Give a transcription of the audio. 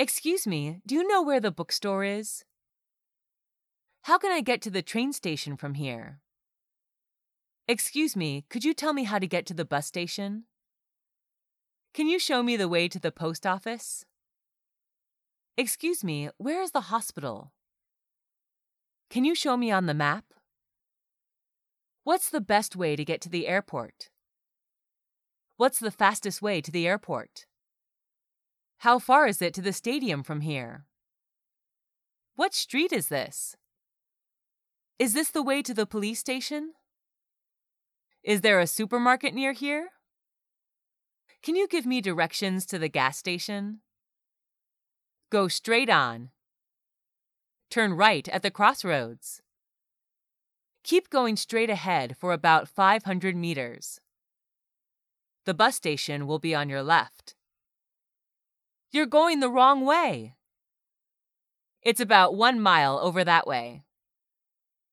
Excuse me, do you know where the bookstore is? How can I get to the train station from here? Excuse me, could you tell me how to get to the bus station? Can you show me the way to the post office? Excuse me, where is the hospital? Can you show me on the map? What's the best way to get to the airport? What's the fastest way to the airport? How far is it to the stadium from here? What street is this? Is this the way to the police station? Is there a supermarket near here? Can you give me directions to the gas station? Go straight on. Turn right at the crossroads. Keep going straight ahead for about 500 meters. The bus station will be on your left. You're going the wrong way. It's about 1 mile over that way.